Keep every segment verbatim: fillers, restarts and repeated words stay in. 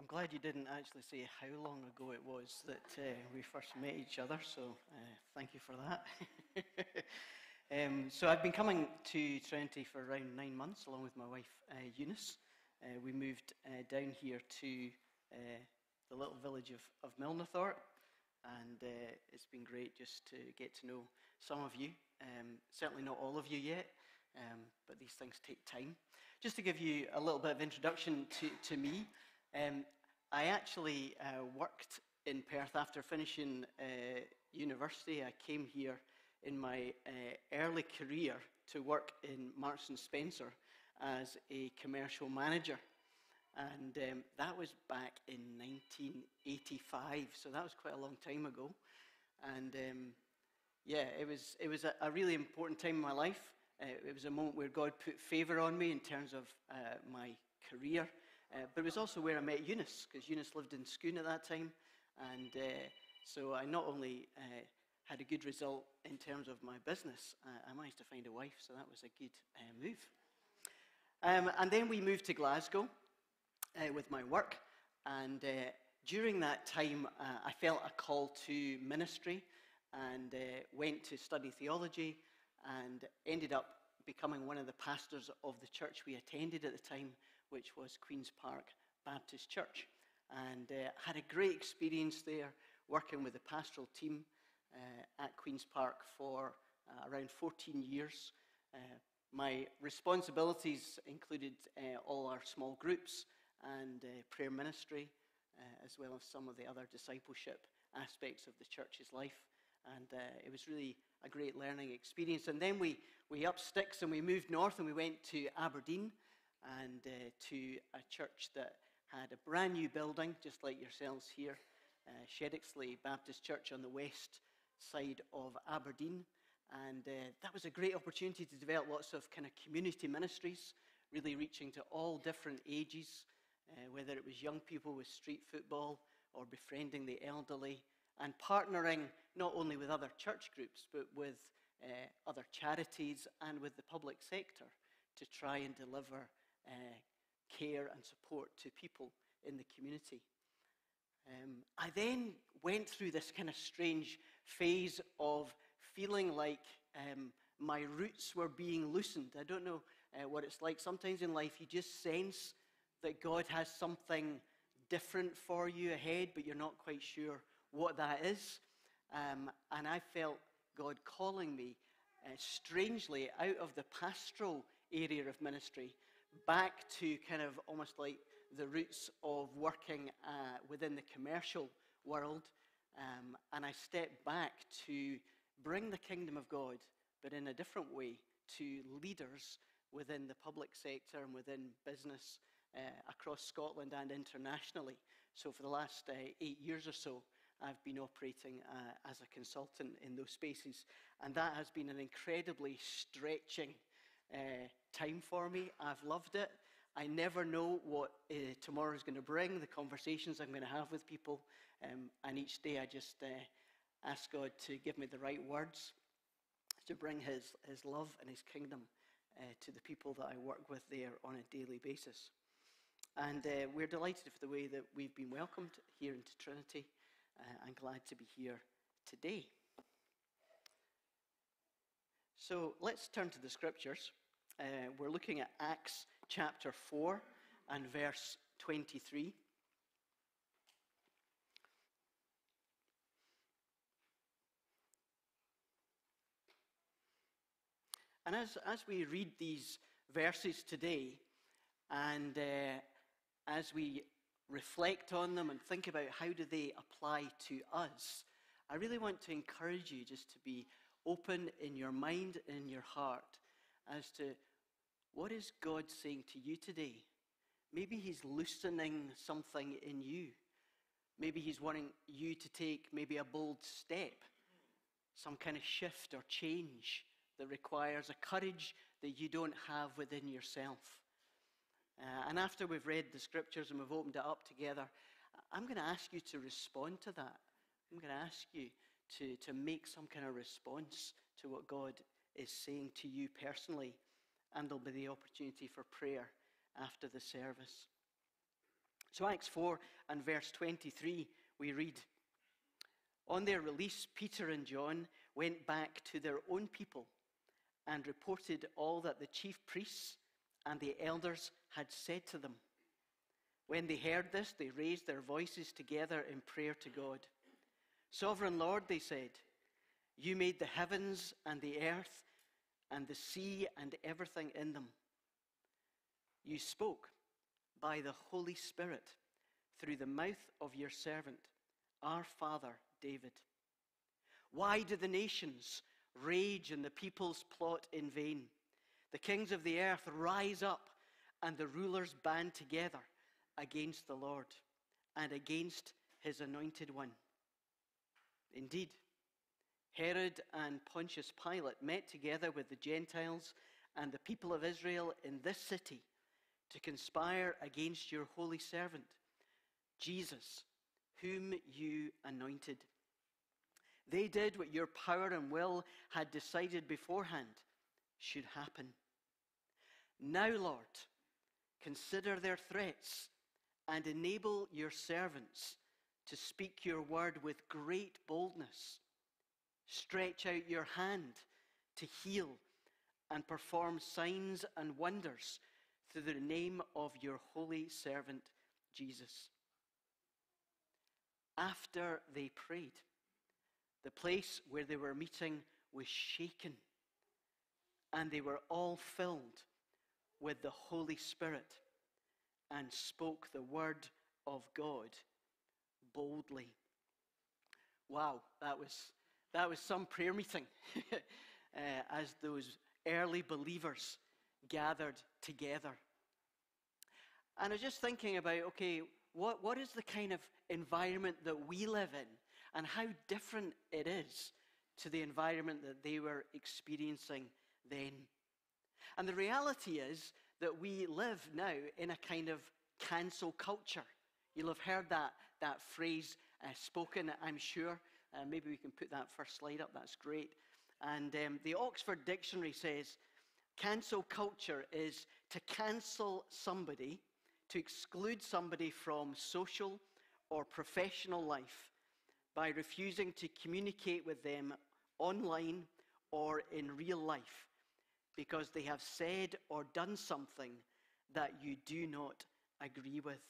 I'm glad you didn't actually say how long ago it was that uh, we first met each other, so uh, thank you for that. um, so I've been coming to Trinity for around nine months, along with my wife uh, Eunice. Uh, we moved uh, down here to uh, the little village of, of Milnathorpe, and uh, it's been great just to get to know some of you. Um, certainly not all of you yet, um, but these things take time. Just to give you a little bit of introduction to, to me, um, I actually uh, worked in Perth after finishing uh, university. I came here in my uh, early career to work in Marks and Spencer as a commercial manager. And um, that was back in nineteen eighty-five, so that was quite a long time ago. And um, yeah, it was it was a, a really important time in my life. Uh, it was a moment where God put favor on me in terms of uh, my career, uh, but it was also where I met Eunice, because Eunice lived in Scone at that time, and uh, so I not only uh, had a good result in terms of my business, uh, I managed to find a wife, so that was a good uh, move. Um, and then we moved to Glasgow uh, with my work, and uh, during that time uh, I felt a call to ministry, and uh, went to study theology, and ended up becoming one of the pastors of the church we attended at the time, which was Queen's Park Baptist Church. And uh, had a great experience there, working with the pastoral team uh, at Queen's Park for uh, around fourteen years. Uh, my responsibilities included uh, all our small groups and uh, prayer ministry, uh, as well as some of the other discipleship aspects of the church's life. And uh, it was really a great learning experience. And then we, we upped sticks and we moved north, and we went to Aberdeen, and uh, to a church that had a brand new building, just like yourselves here, uh, Shedixley Baptist Church on the west side of Aberdeen. And uh, that was a great opportunity to develop lots of kind of community ministries, really reaching to all different ages, uh, whether it was young people with street football or befriending the elderly, and partnering not only with other church groups, but with uh, other charities and with the public sector to try and deliver uh, care and support to people in the community. Um, I then went through this kind of strange phase of feeling like um, my roots were being loosened. I don't know uh, what it's like. Sometimes in life you just sense that God has something different for you ahead, but you're not quite sure what that is. Um, and I felt God calling me uh, strangely out of the pastoral area of ministry back to kind of almost like the roots of working uh, within the commercial world. Um, and I stepped back to bring the kingdom of God, but in a different way, to leaders within the public sector and within business uh, across Scotland and internationally. So for the last uh, eight years or so, I've been operating uh, as a consultant in those spaces, and that has been an incredibly stretching uh, time for me. I've loved it. I never know what uh, tomorrow is going to bring, the conversations I'm going to have with people, um, and each day I just uh, ask God to give me the right words to bring his, his love and his kingdom uh, to the people that I work with there on a daily basis. And uh, we're delighted for the way that we've been welcomed here into Trinity. Uh, I'm glad to be here today. So let's turn to the scriptures. Uh, we're looking at Acts chapter four and verse twenty-three. And as, as we read these verses today, and uh, as we reflect on them and think about how do they apply to us, I really want to encourage you just to be open in your mind and in your heart as to what is God saying to you today. Maybe he's loosening something in you. Maybe he's wanting you to take maybe a bold step, some kind of shift or change that requires a courage that you don't have within yourself. Uh, and after we've read the scriptures and we've opened it up together, I'm going to ask you to respond to that. I'm going to ask you to, to make some kind of response to what God is saying to you personally. And there'll be the opportunity for prayer after the service. So Acts four and verse twenty-three, we read, "On their release, Peter and John went back to their own people and reported all that the chief priests and the elders had said to them. When they heard this, they raised their voices together in prayer to God. 'Sovereign Lord,' they said, 'you made the heavens and the earth and the sea and everything in them. You spoke by the Holy Spirit through the mouth of your servant, our father David. Why do the nations rage and the peoples plot in vain? The kings of the earth rise up and the rulers band together against the Lord and against his anointed one.' Indeed, Herod and Pontius Pilate met together with the Gentiles and the people of Israel in this city to conspire against your holy servant, Jesus, whom you anointed. They did what your power and will had decided beforehand should happen. Now, Lord, consider their threats and enable your servants to speak your word with great boldness. Stretch out your hand to heal and perform signs and wonders through the name of your holy servant, Jesus." After they prayed, the place where they were meeting was shaken, and they were all filled with the Holy Spirit and spoke the word of God boldly. Wow, that was that was some prayer meeting uh, as those early believers gathered together. And I was just thinking about, okay, what, what is the kind of environment that we live in, and how different it is to the environment that they were experiencing then. And the reality is that we live now in a kind of cancel culture. You'll have heard that, that phrase uh, spoken, I'm sure. Uh, maybe we can put that first slide up. That's great. And um, the Oxford Dictionary says, cancel culture is to cancel somebody, to exclude somebody from social or professional life by refusing to communicate with them online or in real life because they have said or done something that you do not agree with.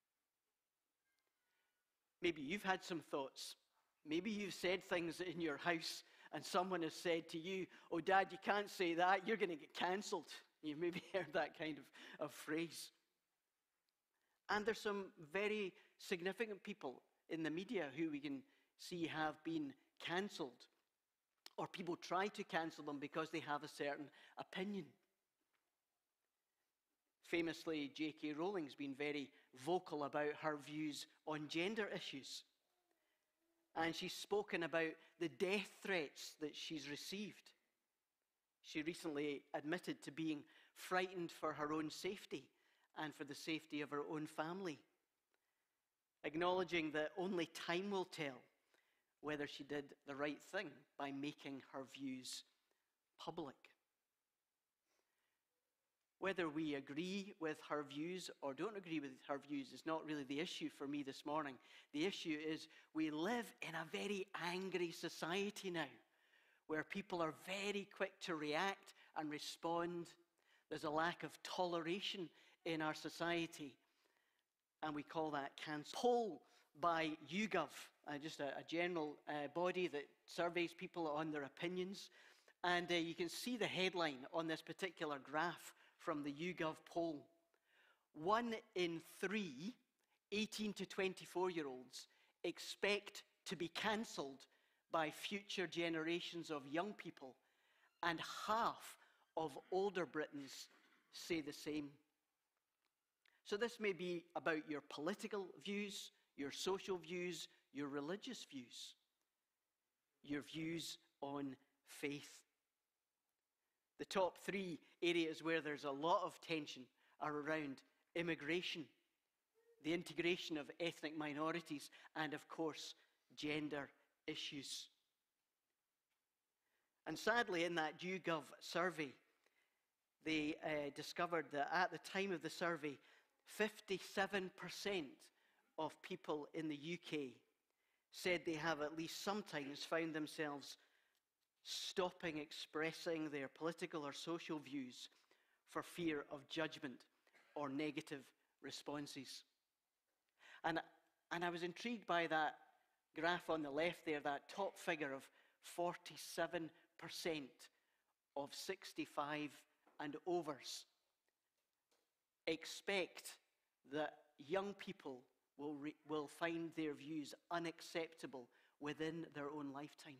Maybe you've had some thoughts. Maybe you've said things in your house and someone has said to you, "Oh, Dad, you can't say that. You're going to get cancelled." You've maybe heard that kind of, of phrase. And there's some very significant people in the media who we can see have been cancelled, or people try to cancel them because they have a certain opinion. Famously, J K Rowling's been very vocal about her views on gender issues. And she's spoken about the death threats that she's received. She recently admitted to being frightened for her own safety and for the safety of her own family, acknowledging that only time will tell whether she did the right thing by making her views public. Whether we agree with her views or don't agree with her views is not really the issue for me this morning. The issue is we live in a very angry society now, where people are very quick to react and respond. There's a lack of toleration in our society, and we call that cancel. Poll by YouGov, uh, just a, a general uh, body that surveys people on their opinions, and uh, you can see the headline on this particular graph from the YouGov poll. One in three eighteen to twenty-four-year-olds expect to be cancelled by future generations of young people, and half of older Britons say the same. So this may be about your political views, your social views, your religious views, your views on faith. The top three areas where there's a lot of tension are around immigration, the integration of ethnic minorities, and of course, gender issues. And sadly, in that YouGov survey, they uh, discovered that at the time of the survey, fifty-seven percent of people in the U K said they have at least sometimes found themselves stopping expressing their political or social views for fear of judgment or negative responses. And, and I was intrigued by that graph on the left there, that top figure of forty-seven percent of sixty-five and overs expect that young people will, re, will find their views unacceptable within their own lifetime.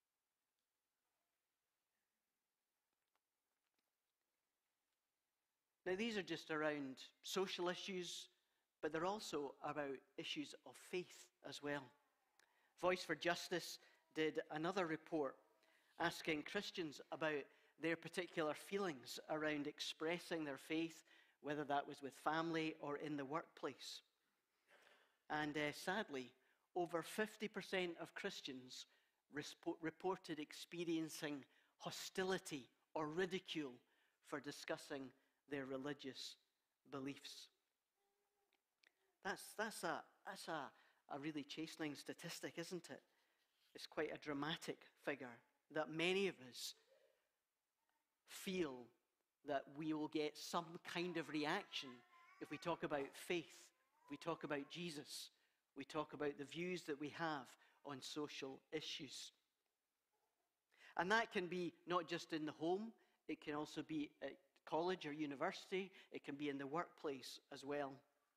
Now, these are just around social issues, but they're also about issues of faith as well. Voice for Justice did another report asking Christians about their particular feelings around expressing their faith, whether that was with family or in the workplace. And uh, sadly, over fifty percent of Christians respo- reported experiencing hostility or ridicule for discussing their religious beliefs. That's, that's, a, that's a, a really chastening statistic, isn't it? It's quite a dramatic figure that many of us feel that we will get some kind of reaction if we talk about faith, we talk about Jesus, we talk about the views that we have on social issues. And that can be not just in the home, it can also be at college or university, it can be in the workplace as well.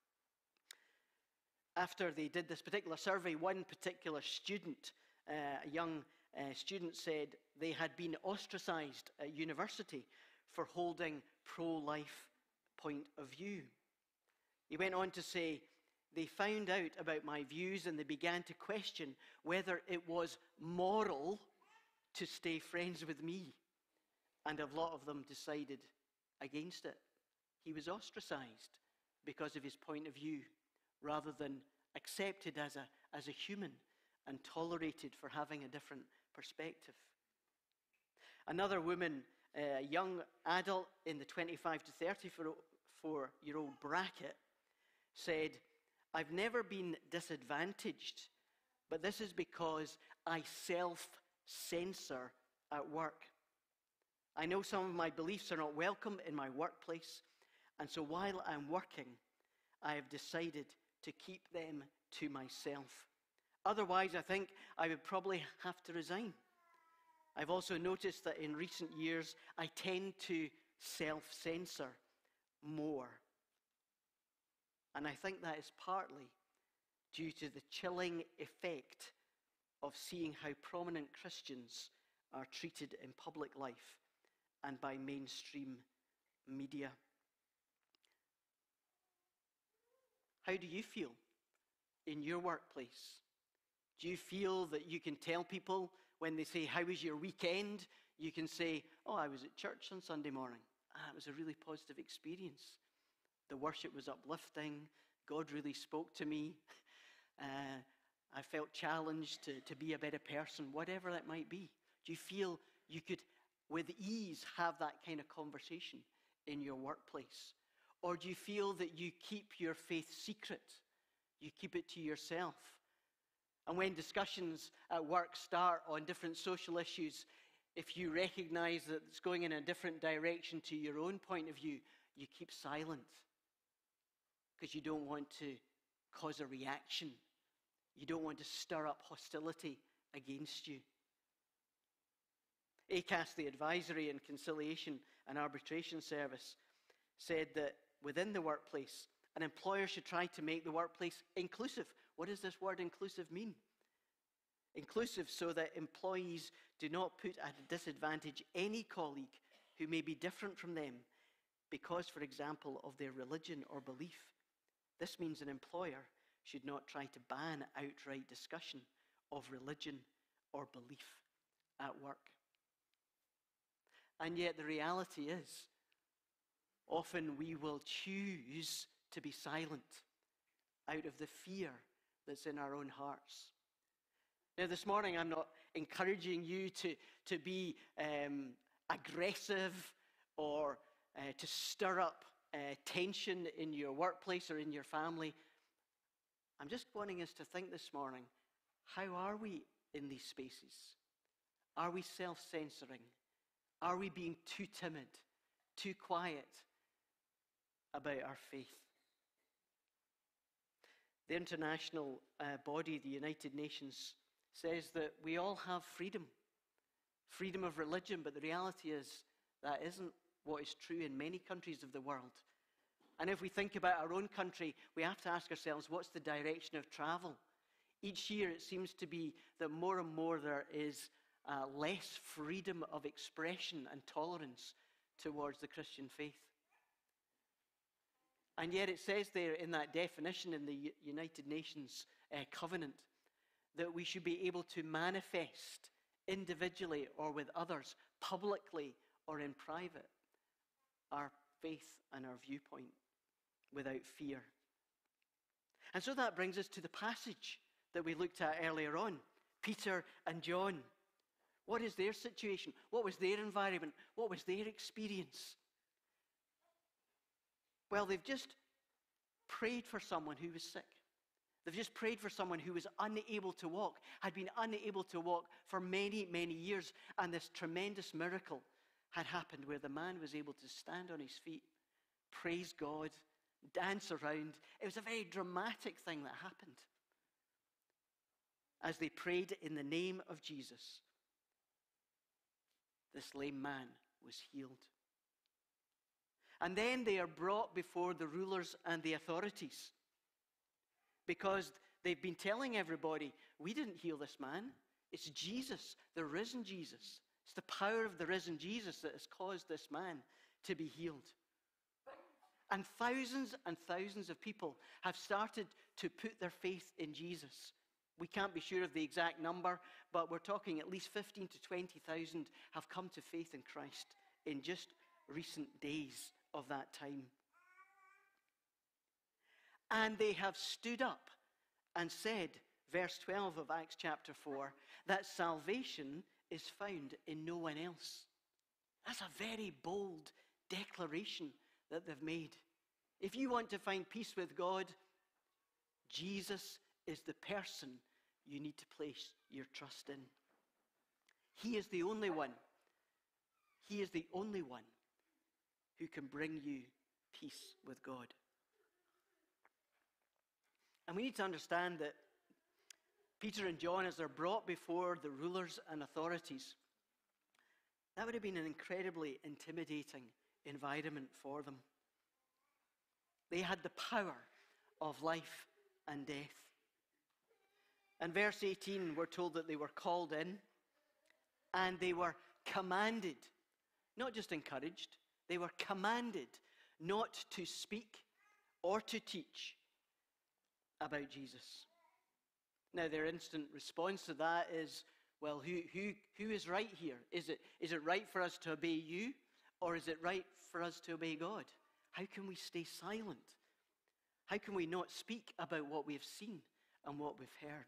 After they did this particular survey, one particular student, uh, a young uh, student, said they had been ostracized at university for holding pro-life point of view. He went on to say, they found out about my views and they began to question whether it was moral to stay friends with me. And a lot of them decided against it. He was ostracized because of his point of view, rather than accepted as a, as a human and tolerated for having a different perspective. Another woman, a young adult in the twenty-five to thirty-four-year-old bracket, said, I've never been disadvantaged, but this is because I self-censor at work. I know some of my beliefs are not welcome in my workplace, and so while I'm working, I have decided to keep them to myself. Otherwise, I think I would probably have to resign. I've also noticed that in recent years, I tend to self-censor more. And I think that is partly due to the chilling effect of seeing how prominent Christians are treated in public life and by mainstream media. How do you feel in your workplace? Do you feel that you can tell people when they say, how was your weekend? You can say, oh, I was at church on Sunday morning. Ah, it was a really positive experience. The worship was uplifting. God really spoke to me. Uh, I felt challenged to, to be a better person, whatever that might be. Do you feel you could, with ease, have that kind of conversation in your workplace? Or do you feel that you keep your faith secret? You keep it to yourself? And when discussions at work start on different social issues, if you recognize that it's going in a different direction to your own point of view, you keep silent because you don't want to cause a reaction. You don't want to stir up hostility against you. A C A S, the Advisory and Conciliation and Arbitration Service, said that within the workplace, an employer should try to make the workplace inclusive. What does this word inclusive mean? Inclusive so that employees do not put at a disadvantage any colleague who may be different from them because, for example, of their religion or belief. This means an employer should not try to ban outright discussion of religion or belief at work. And yet the reality is, often we will choose to be silent out of the fear that's in our own hearts. Now, this morning, I'm not encouraging you to, to be um, aggressive or uh, to stir up uh, tension in your workplace or in your family, I'm just wanting us to think this morning, how are we in these spaces? Are we self-censoring? Are we being too timid, too quiet about our faith? The international uh, body, the United Nations, says that we all have freedom, freedom of religion, but the reality is that isn't what is true in many countries of the world. And if we think about our own country, we have to ask ourselves, what's the direction of travel? Each year it seems to be that more and more there is uh, less freedom of expression and tolerance towards the Christian faith. And yet it says there in that definition in the U- United Nations uh, covenant that we should be able to manifest individually or with others, publicly or in private, our faith and our viewpoint without fear. And so that brings us to the passage that we looked at earlier on, Peter and John. What is their situation? What was their environment? What was their experience? Well, they've just prayed for someone who was sick. They've just prayed for someone who was unable to walk, had been unable to walk for many, many years, and this tremendous miracle had happened where the man was able to stand on his feet, praise God, dance around. It was a very dramatic thing that happened. As they prayed in the name of Jesus, this lame man was healed. And then they are brought before the rulers and the authorities because they've been telling everybody, we didn't heal this man. It's Jesus, the risen Jesus. It's the power of the risen Jesus that has caused this man to be healed. And thousands and thousands of people have started to put their faith in Jesus. We can't be sure of the exact number, but we're talking at least fifteen to twenty thousand have come to faith in Christ in just recent days of that time. And they have stood up and said, verse twelve of Acts chapter four, that salvation is found in no one else. That's a very bold declaration that they've made. If you want to find peace with God, Jesus is the person you need to place your trust in. He is the only one. He is the only one who can bring you peace with God. And we need to understand that Peter and John, as they're brought before the rulers and authorities, that would have been an incredibly intimidating environment for them. They had the power of life and death. And verse eighteen, we're told that they were called in and they were commanded, not just encouraged, they were commanded not to speak or to teach about Jesus. Now, their instant response to that is, well, who, who, who is right here? Is it, is it right for us to obey you, or is it right for us to obey God? How can we stay silent? How can we not speak about what we have seen and what we've heard?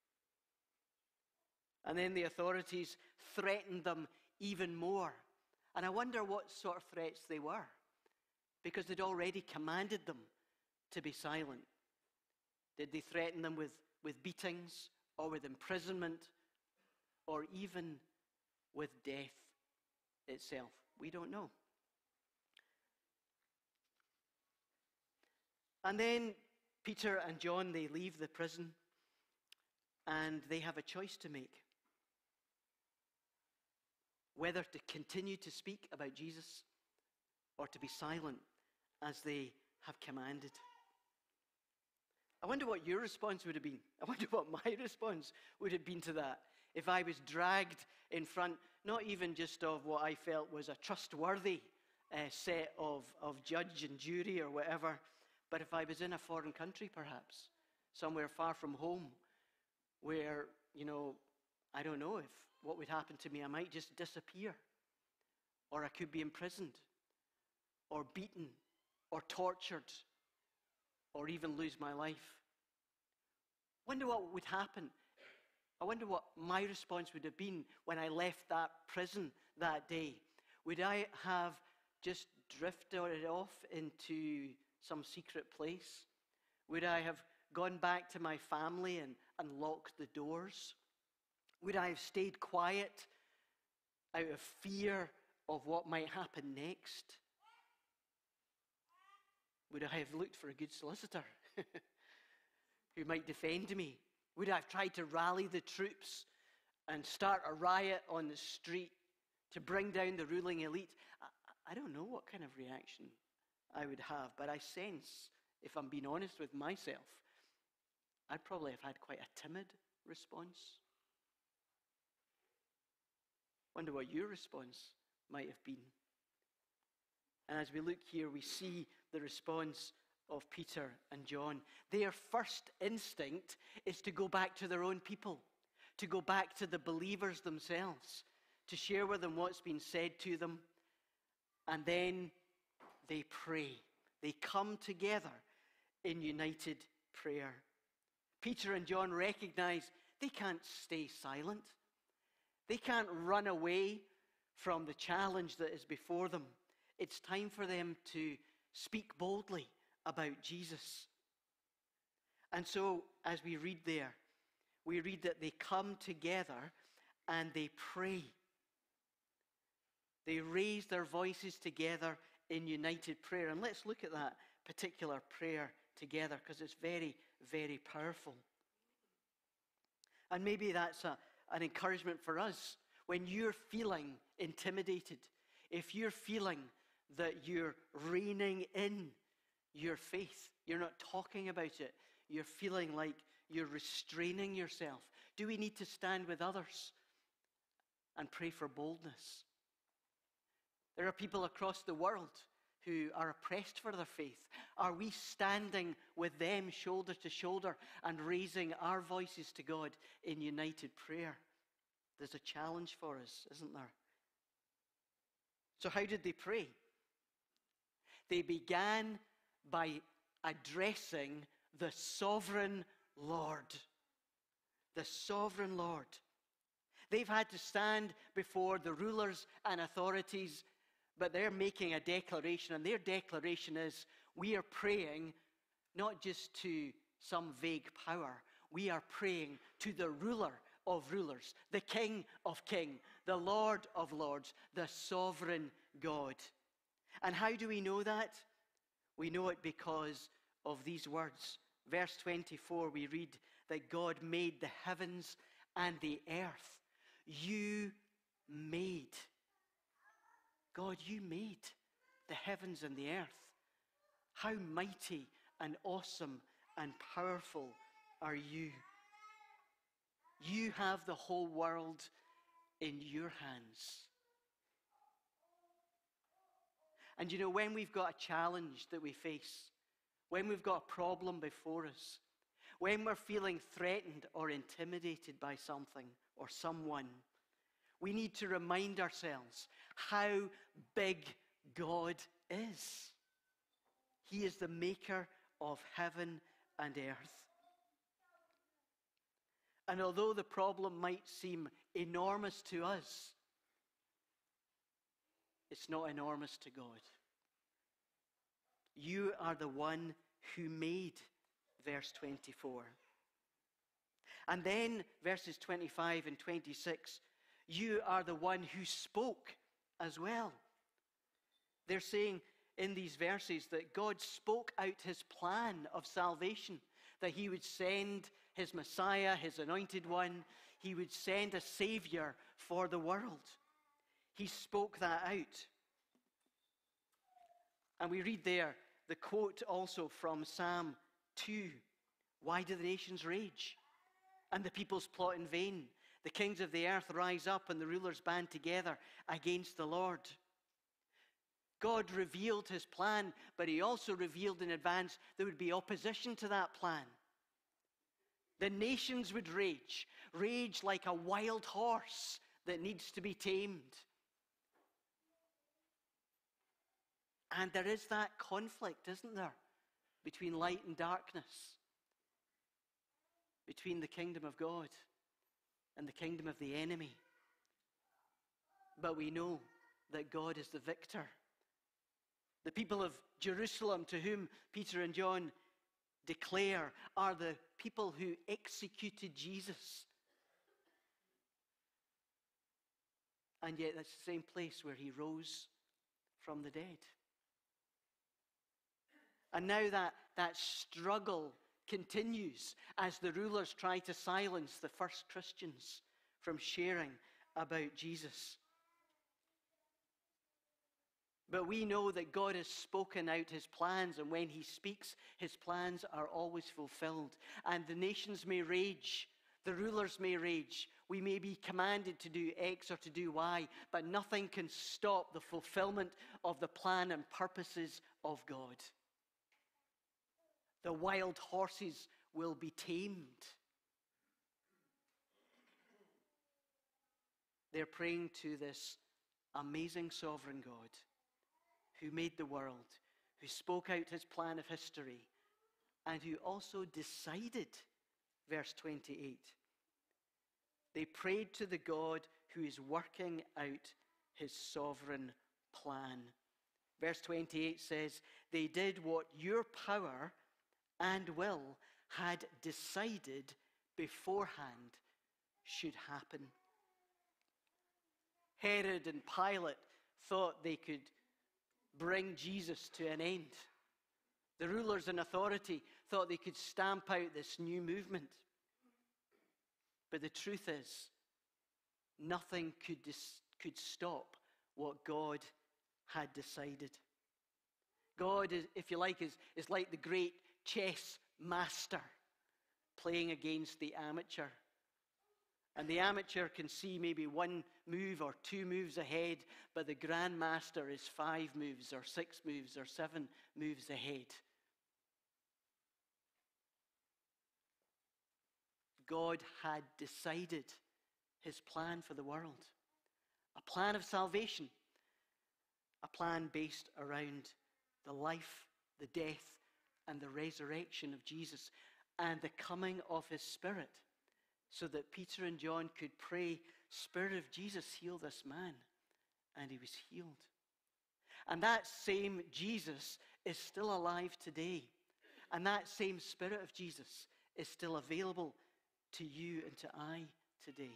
And then the authorities threatened them even more. And I wonder what sort of threats they were, because they'd already commanded them to be silent. Did they threaten them with, with beatings or with imprisonment or even with death itself? We don't know. And then Peter and John, they leave the prison and they have a choice to make. Whether to continue to speak about Jesus or to be silent as they have commanded. I wonder what your response would have been. I wonder what my response would have been to that. If I was dragged in front, not even just of what I felt was a trustworthy uh, set of, of judge and jury or whatever, but if I was in a foreign country perhaps, somewhere far from home, where, you know, I don't know if what would happen to me. I might just disappear, or I could be imprisoned, or beaten, or tortured, or even lose my life. Wonder what would happen. I wonder what my response would have been when I left that prison that day. Would I have just drifted off into some secret place? Would I have gone back to my family and, and locked the doors? Would I have stayed quiet out of fear of what might happen next? Would I have looked for a good solicitor who might defend me? Would I have tried to rally the troops and start a riot on the street to bring down the ruling elite? I, I don't know what kind of reaction I would have, but I sense, if I'm being honest with myself, I'd probably have had quite a timid response. Wonder what your response might have been. And as we look here, we see the response of Peter and John. Their first instinct is to go back to their own people, to go back to the believers themselves, to share with them what's been said to them. And then they pray. They come together in united prayer. Peter and John recognize they can't stay silent. They can't run away from the challenge that is before them. It's time for them to speak boldly about Jesus. And so, as we read there, we read that they come together and they pray. They raise their voices together in united prayer. And let's look at that particular prayer together, because it's very, very powerful. And maybe that's a, an encouragement for us. When you're feeling intimidated, if you're feeling that you're reining in your faith, you're not talking about it, you're feeling like you're restraining yourself, do we need to stand with others and pray for boldness? There are people across the world who are oppressed for their faith. Are we standing with them shoulder to shoulder and raising our voices to God in united prayer? There's a challenge for us, isn't there? So how did they pray? They began by addressing the sovereign Lord. The sovereign Lord. They've had to stand before the rulers and authorities, but they're making a declaration, and their declaration is, we are praying not just to some vague power, we are praying to the ruler of rulers, the King of kings, the Lord of lords, the sovereign God. And how do we know that? We know it because of these words. Verse twenty-four, we read that God made the heavens and the earth. You made. God, you made the heavens and the earth. How mighty and awesome and powerful are you? You have the whole world in your hands. And you know, when we've got a challenge that we face, when we've got a problem before us, when we're feeling threatened or intimidated by something or someone, we need to remind ourselves how big God is. He is the maker of heaven and earth. And although the problem might seem enormous to us, it's not enormous to God. You are the one who made, verse twenty-four. And then verses twenty-five and twenty-six, you are the one who spoke as well. They're saying in these verses that God spoke out his plan of salvation, that he would send his Messiah, his anointed one. He would send a Savior for the world. He spoke that out. And we read there the quote also from Psalm two. Why do the nations rage and the peoples plot in vain? The kings of the earth rise up and the rulers band together against the Lord. God revealed his plan, but he also revealed in advance there would be opposition to that plan. The nations would rage, rage like a wild horse that needs to be tamed. And there is that conflict, isn't there, between light and darkness, between the kingdom of God and the kingdom of the enemy. But we know that God is the victor. The people of Jerusalem, to whom Peter and John declare, are the people who executed Jesus. And yet that's the same place where he rose from the dead. And now that, that struggle continues as the rulers try to silence the first Christians from sharing about Jesus. But we know that God has spoken out his plans, and when he speaks, his plans are always fulfilled. And the nations may rage, the rulers may rage, we may be commanded to do X or to do Y, but nothing can stop the fulfillment of the plan and purposes of God. The wild horses will be tamed. They're praying to this amazing sovereign God who made the world, who spoke out his plan of history, and who also decided, verse twenty-eight. They prayed to the God who is working out his sovereign plan. Verse twenty-eight says, they did what your power and will had decided beforehand should happen. Herod and Pilate thought they could bring Jesus to an end. The rulers in authority thought they could stamp out this new movement. But the truth is, nothing could, dis- could stop what God had decided. God, is, if you like, is, is like the great chess master playing against the amateur. And the amateur can see maybe one move or two moves ahead, but the grandmaster is five moves or six moves or seven moves ahead. God had decided his plan for the world. A plan of salvation. A plan based around the life, the death, and the resurrection of Jesus, and the coming of his Spirit, so that Peter and John could pray, Spirit of Jesus, heal this man. And he was healed. And that same Jesus is still alive today. And that same Spirit of Jesus is still available to you and to I today.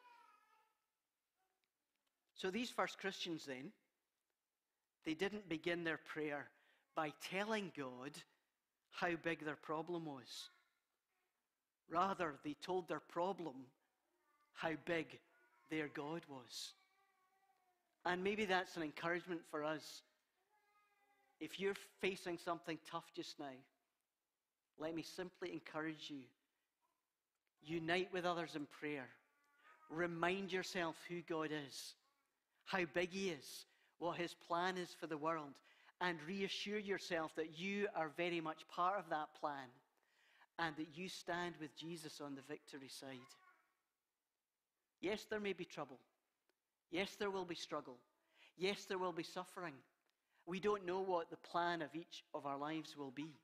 So these first Christians then, they didn't begin their prayer by telling God how big their problem was. Rather, they told their problem how big their God was. And maybe that's an encouragement for us. If you're facing something tough just now, let me simply encourage you. Unite with others in prayer. Remind yourself who God is, how big he is, what his plan is for the world, and reassure yourself that you are very much part of that plan and that you stand with Jesus on the victory side. Yes, there may be trouble. Yes, there will be struggle. Yes, there will be suffering. We don't know what the plan of each of our lives will be.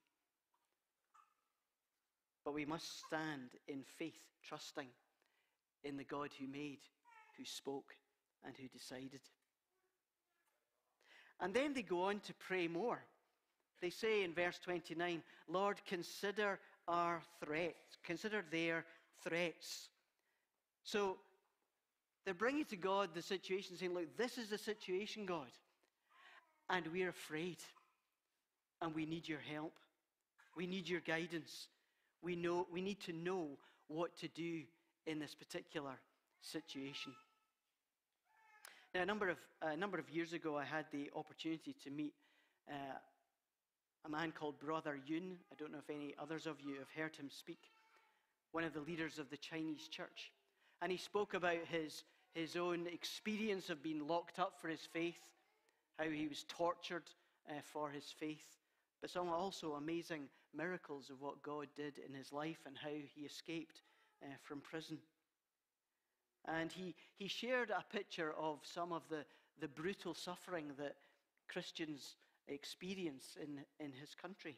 But we must stand in faith, trusting in the God who made, who spoke, and who decided. And then they go on to pray more. They say in verse twenty-nine, Lord, consider our threats. Consider their threats. So they're bringing to God the situation, saying, look, this is the situation, God. And we're afraid. And we need your help. We need your guidance. We know, we need to know what to do in this particular situation. Now, a number of, a number of years ago, I had the opportunity to meet uh, a man called Brother Yun. I don't know if any others of you have heard him speak. One of the leaders of the Chinese church. And he spoke about his, his own experience of being locked up for his faith, how he was tortured uh, for his faith, but some also amazing miracles of what God did in his life and how he escaped uh, from prison. And he, he shared a picture of some of the, the brutal suffering that Christians experience in, in his country.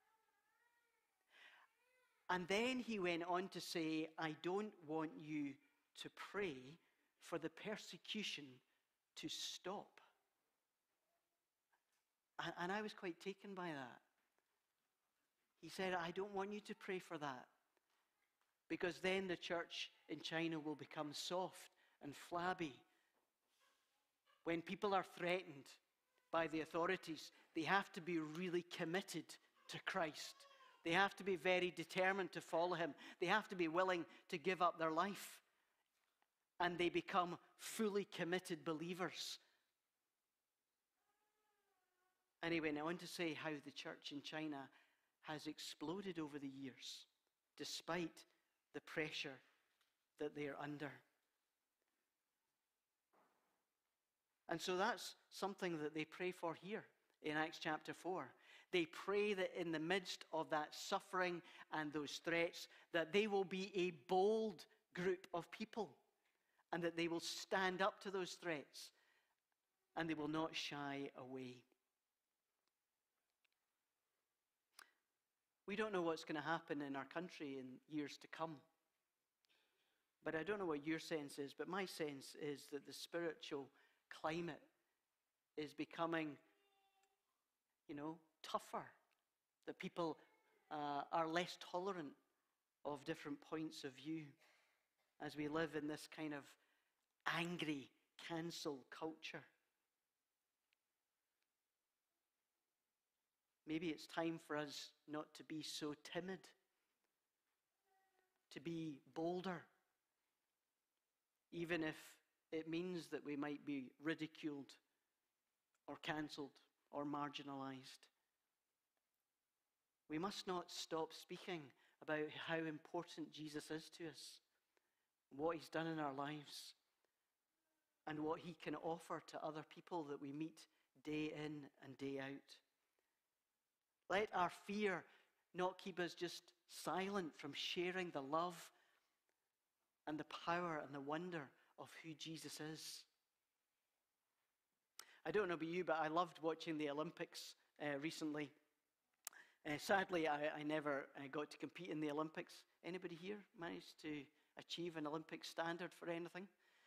And then he went on to say, I don't want you to pray for the persecution to stop. And, and I was quite taken by that. He said, I don't want you to pray for that, because then the church in China will become soft and flabby. When people are threatened by the authorities, they have to be really committed to Christ. They have to be very determined to follow him. They have to be willing to give up their life. And they become fully committed believers. And he went on to say how the church in China has exploded over the years, despite the pressure that they're under. And so that's something that they pray for here in Acts chapter four. They pray that in the midst of that suffering and those threats, that they will be a bold group of people, and that they will stand up to those threats, and they will not shy away. We don't know what's going to happen in our country in years to come. But I don't know what your sense is, but my sense is that the spiritual climate is becoming, you know, tougher. That people uh, are less tolerant of different points of view as we live in this kind of angry, cancel culture. Maybe it's time for us not to be so timid, to be bolder, even if it means that we might be ridiculed or cancelled or marginalized. We must not stop speaking about how important Jesus is to us, what he's done in our lives, and what he can offer to other people that we meet day in and day out. Let our fear not keep us just silent from sharing the love and the power and the wonder of who Jesus is. I don't know about you, but I loved watching the Olympics uh, recently. Uh, sadly, I, I never uh, got to compete in the Olympics. Anybody here managed to achieve an Olympic standard for anything?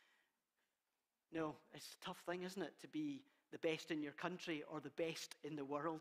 No, it's a tough thing, isn't it, to be the best in your country or the best in the world.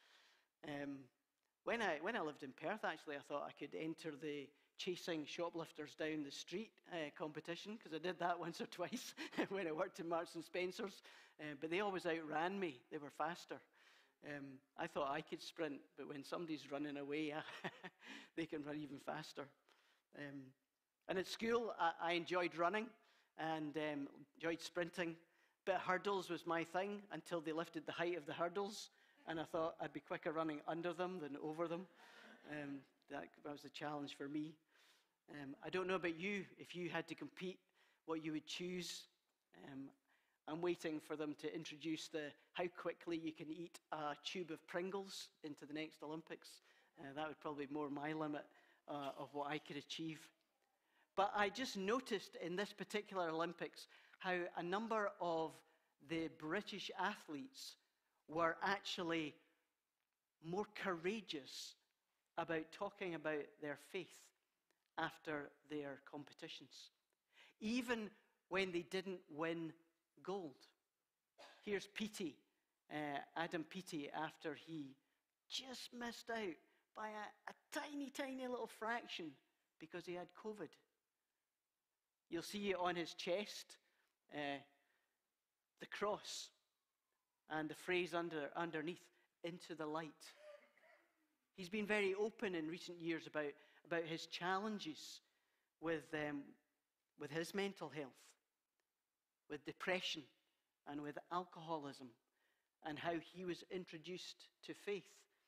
Um, when I when I lived in Perth, actually, I thought I could enter the chasing shoplifters down the street uh, competition, because I did that once or twice when I worked in Marks and Spencer's, uh, but they always outran me. They were faster. Um, I thought I could sprint, but when somebody's running away, they can run even faster. Um, and at school, I, I enjoyed running and um, enjoyed sprinting, but hurdles was my thing until they lifted the height of the hurdles, and I thought I'd be quicker running under them than over them. Um, that, that was a challenge for me. Um, I don't know about you, if you had to compete, what you would choose. Um, I'm waiting for them to introduce the how quickly you can eat a tube of Pringles into the next Olympics. Uh, that would probably be more my limit uh, of what I could achieve. But I just noticed in this particular Olympics how a number of the British athletes were actually more courageous about talking about their faith after their competitions, even when they didn't win gold. Here's Peaty, uh, Adam Peaty, after he just missed out by a, a tiny, tiny little fraction because he had COVID. You'll see on his chest uh, the cross and the phrase under, underneath, into the light. He's been very open in recent years about, about his challenges with, um, with his mental health, with depression, and with alcoholism, and how he was introduced to faith,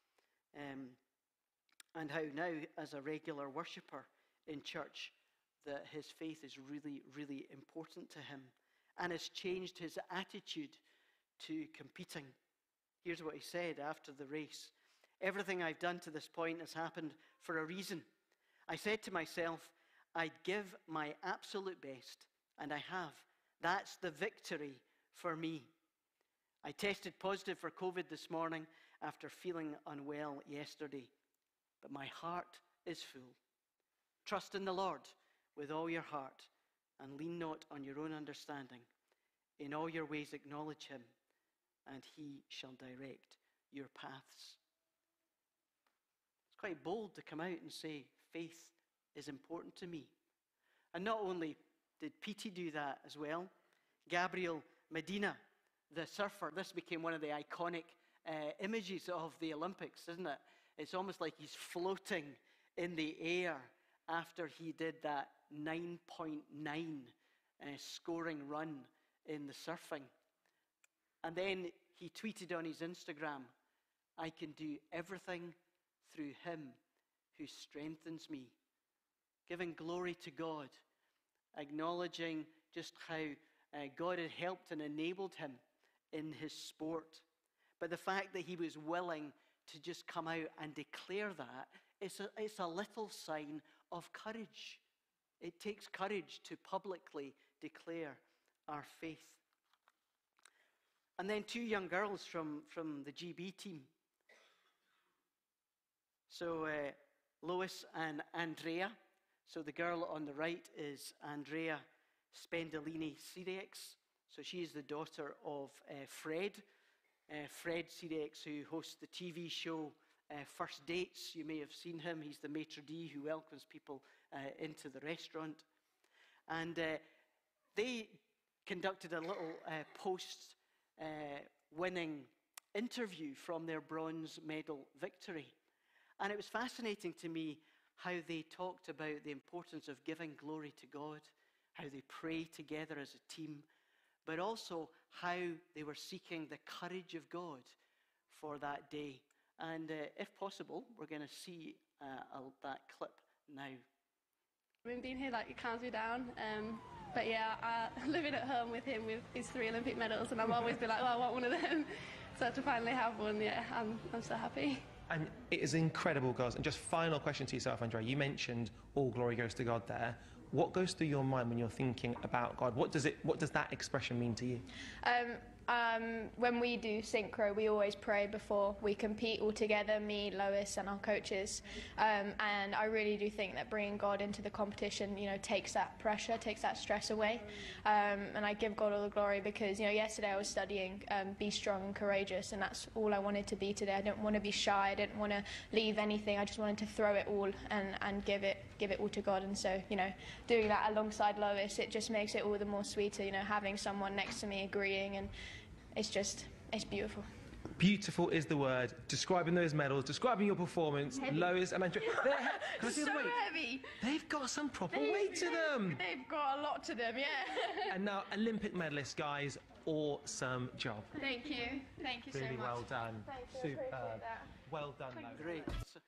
um, and how now, as a regular worshipper in church, that his faith is really, really important to him, and has changed his attitude to competing. Here's what he said after the race. Everything I've done to this point has happened for a reason. I said to myself, I'd give my absolute best, and I have. That's the victory for me. I tested positive for COVID this morning after feeling unwell yesterday, but my heart is full. Trust in the Lord with all your heart, and lean not on your own understanding. In all your ways acknowledge him, and he shall direct your paths. It's quite bold to come out and say, faith is important to me. And not only did Petey do that as well, Gabriel Medina, the surfer, this became one of the iconic uh, images of the Olympics, isn't it? It's almost like he's floating in the air after he did that nine point nine uh, scoring run in the surfing. And then he tweeted on his Instagram, I can do everything through him who strengthens me. Giving glory to God, acknowledging just how uh, God had helped and enabled him in his sport. But the fact that he was willing to just come out and declare that, it's a, it's a little sign of courage. It takes courage to publicly declare our faith. And then two young girls from, from the G B team. So uh, Lois and Andrea. So the girl on the right is Andrea Spendolini-Sirex. So she is the daughter of uh, Fred. Uh, Fred Sirex, who hosts the T V show uh, First Dates. You may have seen him. He's the maitre d' who welcomes people uh, into the restaurant. And uh, they conducted a little uh, post-winning uh, interview from their bronze medal victory. And it was fascinating to me how they talked about the importance of giving glory to God, how they pray together as a team, but also how they were seeking the courage of God for that day. And uh, if possible, we're going to see uh, a, that clip now. I mean, being here, like, it calms me down. Um, but yeah, I, living at home with him with his three Olympic medals, and I've always been like, oh, I want one of them. So to finally have one, yeah, I'm, I'm so happy. And it is incredible, girls. And just final question to yourself, Andrea. You mentioned all glory goes to God there. What goes through your mind when you're thinking about God? What does it? What does that expression mean to you? Um, um, when we do synchro, we always pray before we compete all together, me, Lois, and our coaches. Um, and I really do think that bringing God into the competition, you know, takes that pressure, takes that stress away. Um, and I give God all the glory because, you know, yesterday I was studying um, be strong and courageous, and that's all I wanted to be today. I didn't want to be shy. I didn't want to leave anything. I just wanted to throw it all and, and give it give it all to God. And so, you know, doing that alongside Lois, it just makes it all the more sweeter, you know, having someone next to me agreeing, and it's just, it's beautiful. Beautiful is the word. Describing those medals, describing your performance, Heavy. Lois and Andrea. Can I see the So weight? heavy. They've got some proper They've- weight to them. They've got a lot to them, yeah. And now, Olympic medalists, guys, awesome job. Thank you. Thank you so much. Really well done. Thank you, I appreciate Superb. that. Well done, Lois. Great. So,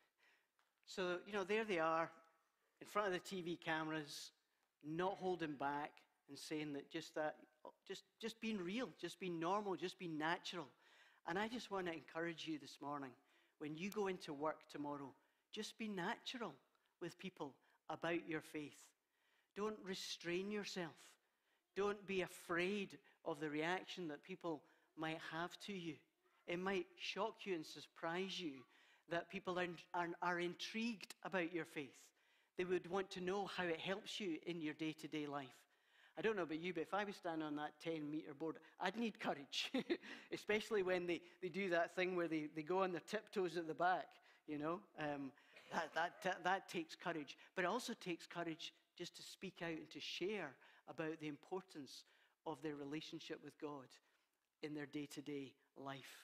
so, you know, there they are in front of the T V cameras, not holding back and saying that just that, just, just being real, just being normal, just being natural. And I just want to encourage you this morning, when you go into work tomorrow, just be natural with people about your faith. Don't restrain yourself. Don't be afraid of the reaction that people might have to you. It might shock you and surprise you that people are, are, are intrigued about your faith. They would want to know how it helps you in your day-to-day life. I don't know about you, but if I was standing on that ten-metre board, I'd need courage, especially when they, they do that thing where they, they go on their tiptoes at the back, you know. Um, that, that, that, that takes courage. But it also takes courage just to speak out and to share about the importance of their relationship with God in their day-to-day life.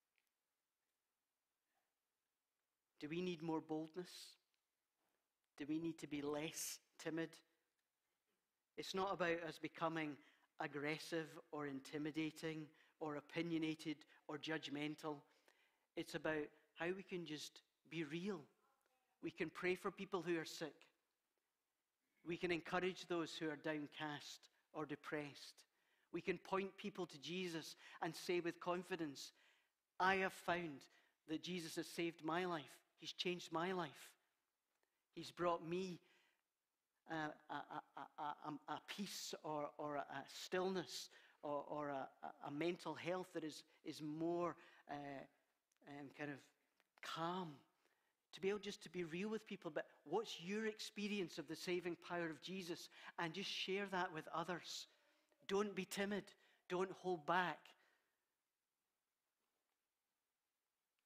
Do we need more boldness? Do we need to be less timid? It's not about us becoming aggressive or intimidating or opinionated or judgmental. It's about how we can just be real. We can pray for people who are sick. We can encourage those who are downcast or depressed. We can point people to Jesus and say with confidence, I have found that Jesus has saved my life. He's changed my life. He's brought me uh, a, a, a, a, a peace or, or a stillness or, or a, a mental health that is, is more uh, um, kind of calm. To be able just to be real with people, but what's your experience of the saving power of Jesus? And just share that with others. Don't be timid. Don't hold back.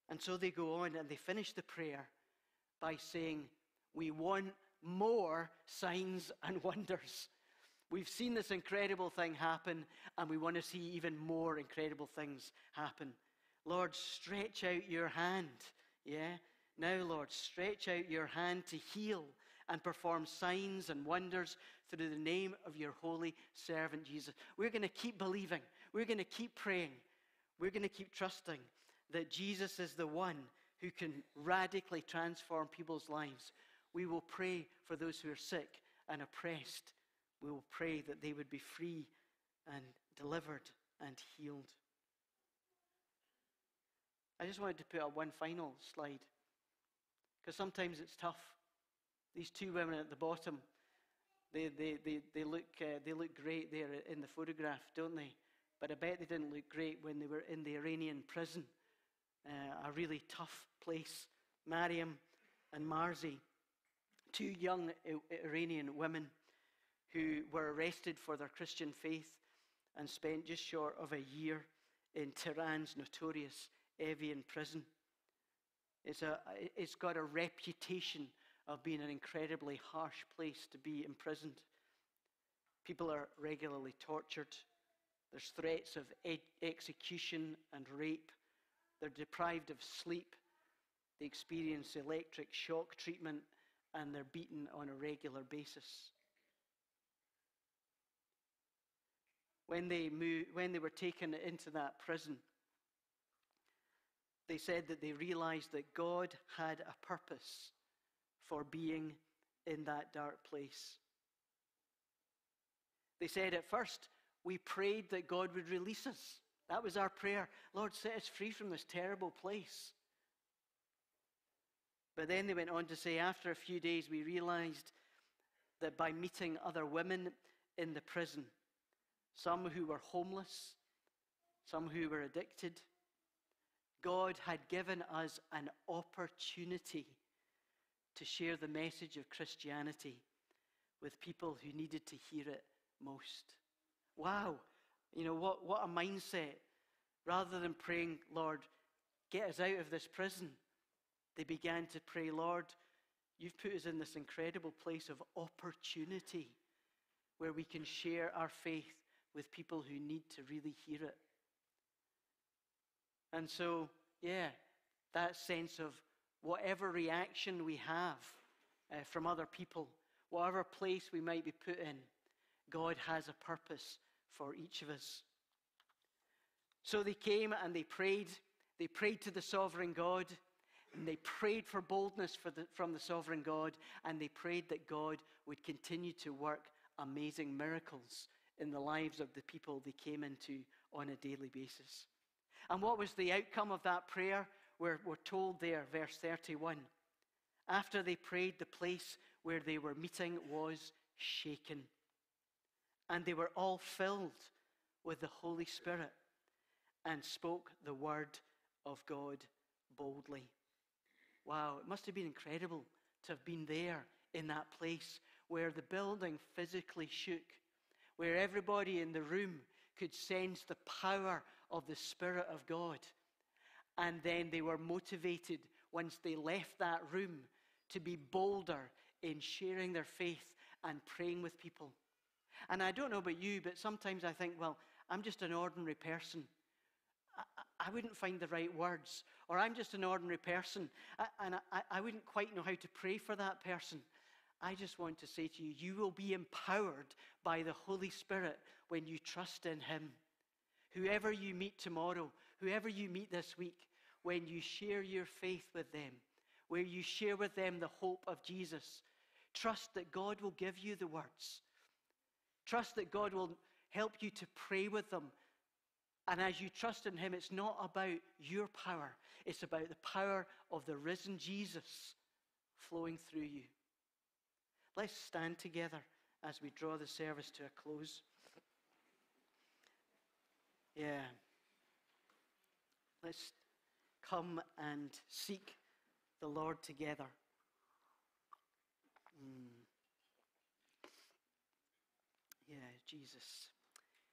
And so they go on and they finish the prayer by saying, we want more signs and wonders. We've seen this incredible thing happen, and we want to see even more incredible things happen. Lord, stretch out your hand. Yeah? Now, Lord, stretch out your hand to heal and perform signs and wonders through the name of your holy servant Jesus. We're going to keep believing. We're going to keep praying. We're going to keep trusting that Jesus is the one who can radically transform people's lives. We will pray for those who are sick and oppressed. We will pray that they would be free and delivered and healed. I just wanted to put up one final slide, because sometimes it's tough. These two women at the bottom, they, they, they, they, look, uh, they look great there in the photograph, don't they? But I bet they didn't look great when they were in the Iranian prison, uh, a really tough place. Mariam and Marzi, two young Iranian women who were arrested for their Christian faith and spent just short of a year in Tehran's notorious Evian prison. It's, a, it's got a reputation of being an incredibly harsh place to be imprisoned. People are regularly tortured. There's threats of ed- execution and rape. They're deprived of sleep. They experience electric shock treatment, and they're beaten on a regular basis. When they moved, when they were taken into that prison, they said that they realized that God had a purpose for being in that dark place. They said at first, we prayed that God would release us. That was our prayer. Lord, set us free from this terrible place. But then they went on to say, after a few days, we realized that by meeting other women in the prison, some who were homeless, some who were addicted, God had given us an opportunity to share the message of Christianity with people who needed to hear it most. Wow, you know, what, what a mindset. Rather than praying, Lord, get us out of this prison, they began to pray, Lord, you've put us in this incredible place of opportunity where we can share our faith with people who need to really hear it. And so, yeah, that sense of whatever reaction we have uh, from other people, whatever place we might be put in, God has a purpose for each of us. So they came and they prayed. They prayed to the sovereign God, and they prayed for boldness for the, from the sovereign God, and they prayed that God would continue to work amazing miracles in the lives of the people they came into on a daily basis. And what was the outcome of that prayer? We're, we're told there, verse thirty-one. After they prayed, the place where they were meeting was shaken, and they were all filled with the Holy Spirit and spoke the word of God boldly. Wow, it must have been incredible to have been there in that place where the building physically shook, where everybody in the room could sense the power of the Spirit of God. And then they were motivated once they left that room to be bolder in sharing their faith and praying with people. And I don't know about you, but sometimes I think, well, I'm just an ordinary person. I, I wouldn't find the right words. Or I'm just an ordinary person, and I, I wouldn't quite know how to pray for that person. I just want to say to you, you will be empowered by the Holy Spirit when you trust in Him. Whoever you meet tomorrow, whoever you meet this week, when you share your faith with them, where you share with them the hope of Jesus, trust that God will give you the words. Trust that God will help you to pray with them. And as you trust in Him, it's not about your power. It's about the power of the risen Jesus flowing through you. Let's stand together as we draw the service to a close. Yeah. Let's come and seek the Lord together. Mm. Yeah, Jesus.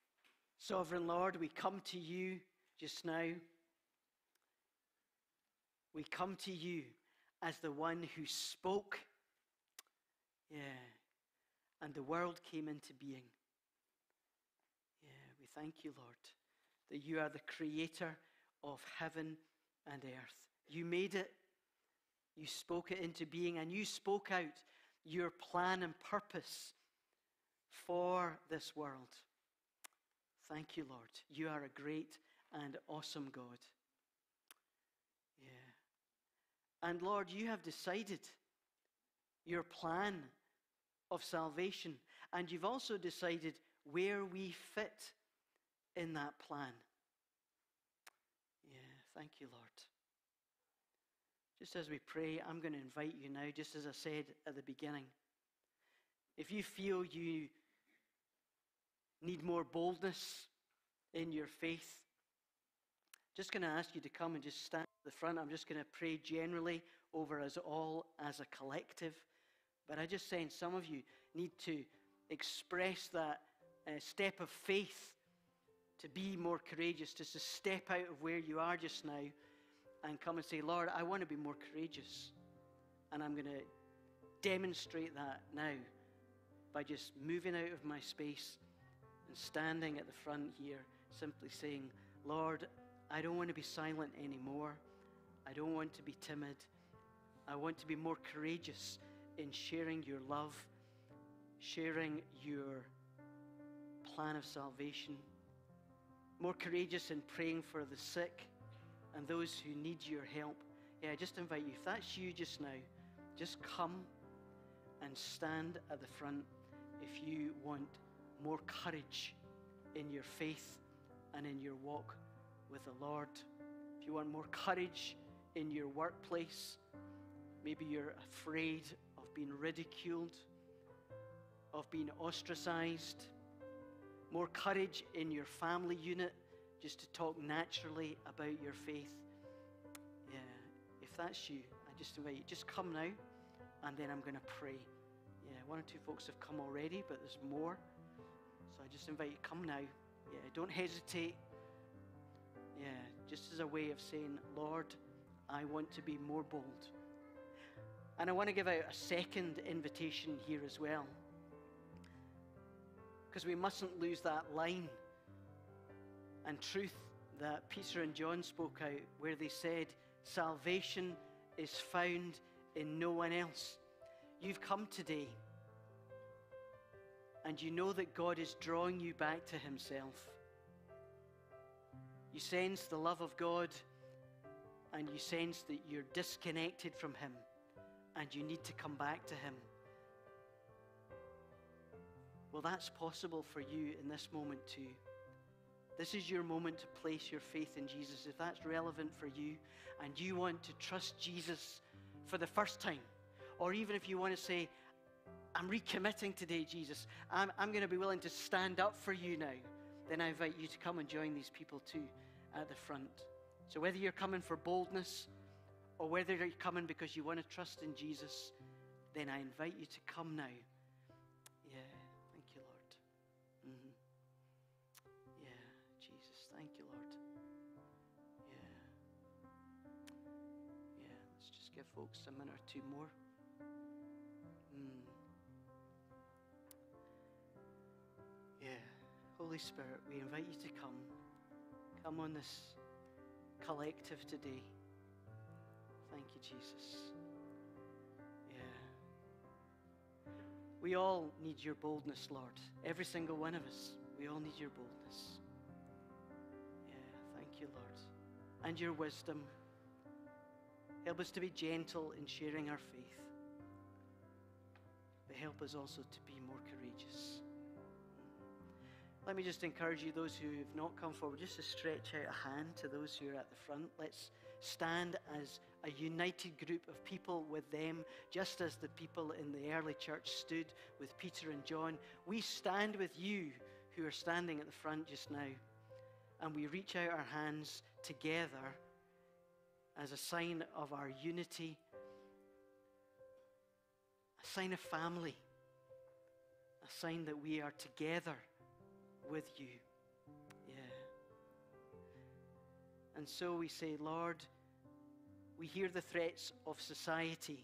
Sovereign Lord, we come to you just now. We come to you as the one who spoke. Yeah. And the world came into being. Yeah, we thank you, Lord, that you are the creator of heaven and earth. You made it. You spoke it into being, and you spoke out your plan and purpose for this world. Thank you, Lord. You are a great and awesome God. Yeah. And Lord, you have decided your plan of salvation, and you've also decided where we fit in that plan. Yeah, thank you, Lord. Just as we pray, I'm going to invite you now, just as I said at the beginning. If you feel you need more boldness in your faith, just going to ask you to come and just stand at the front. I'm just going to pray generally over us all as a collective. But I just sense some of you need to express that uh, step of faith to be more courageous, just to step out of where you are just now and come and say, Lord, I want to be more courageous. And I'm going to demonstrate that now by just moving out of my space and standing at the front here, simply saying, Lord, I don't want to be silent anymore. I don't want to be timid. I want to be more courageous in sharing your love, sharing your plan of salvation, more courageous in praying for the sick and those who need your help. Yeah, I just invite you, if that's you just now, just come and stand at the front if you want more courage in your faith and in your walk with the Lord. If you want more courage in your workplace, maybe you're afraid of being ridiculed, of being ostracized, more courage in your family unit, just to talk naturally about your faith. Yeah, if that's you, I just invite you, just come now, and then I'm going to pray. Yeah, one or two folks have come already, but there's more. So I just invite you, come now. Yeah, don't hesitate. Yeah, just as a way of saying, Lord, I want to be more bold. And I want to give out a second invitation here as well, because we mustn't lose that line and truth that Peter and John spoke out, where they said, salvation is found in no one else. You've come today, and you know that God is drawing you back to himself. You sense the love of God, and you sense that you're disconnected from him, and you need to come back to him. Well, that's possible for you in this moment too. This is your moment to place your faith in Jesus. If that's relevant for you, and you want to trust Jesus for the first time, or even if you want to say, I'm recommitting today, Jesus, I'm, I'm going to be willing to stand up for you now, then I invite you to come and join these people too at the front. So whether you're coming for boldness, or whether you're coming because you want to trust in Jesus, then I invite you to come now. Yeah, thank you, Lord. Mm-hmm. Yeah, Jesus, thank you, Lord. Yeah. Yeah, let's just give folks a minute or two more. Mm. Yeah, Holy Spirit, we invite you to come. Come on this collective today. Thank you, Jesus. Yeah. We all need your boldness, Lord. Every single one of us. We all need your boldness. Yeah, thank you, Lord. And your wisdom. Help us to be gentle in sharing our faith. But help us also to be more courageous. Let me just encourage you, those who have not come forward, just to stretch out a hand to those who are at the front. Let's stand as a united group of people with them, just as the people in the early church stood with Peter and John. We stand with you who are standing at the front just now, and we reach out our hands together as a sign of our unity, a sign of family, a sign that we are together with you. Yeah. And so we say, Lord, We hear the threats of society.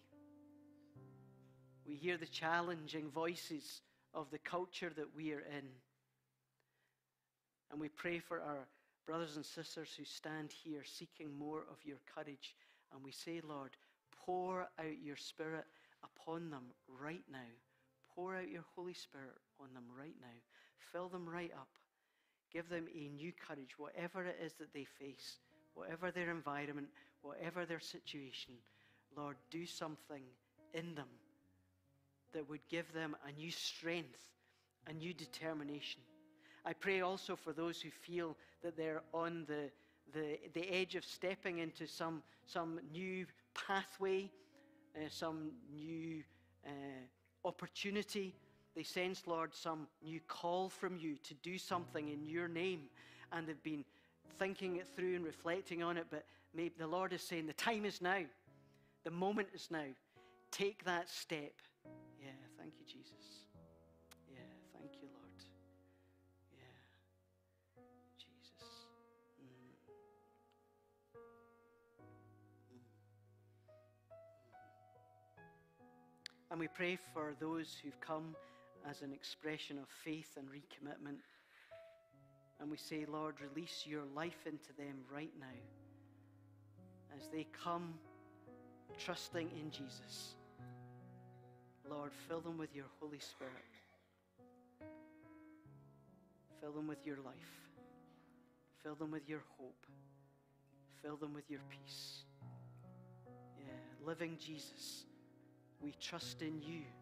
We hear the challenging voices of the culture that we are in. And we pray for our brothers and sisters who stand here seeking more of your courage. And we say, Lord, pour out your Spirit upon them right now. Pour out your Holy Spirit on them right now. Fill them right up. Give them a new courage, whatever it is that they face, whatever their environment, whatever their situation. Lord, do something in them that would give them a new strength, a new determination. I pray also for those who feel that they're on the, the, the edge of stepping into some, some new pathway, uh, some new uh, opportunity. They sense, Lord, some new call from you to do something in your name, and they've been thinking it through and reflecting on it, but maybe the Lord is saying the time is now. The moment is now. Take that step. Yeah, thank you, Jesus. Yeah, thank you, Lord. Yeah, Jesus. Mm. Mm. And we pray for those who've come as an expression of faith and recommitment. And we say, Lord, release your life into them right now as they come trusting in Jesus. Lord, fill them with your Holy Spirit. Fill them with your life. Fill them with your hope. Fill them with your peace. Yeah, living Jesus, we trust in you.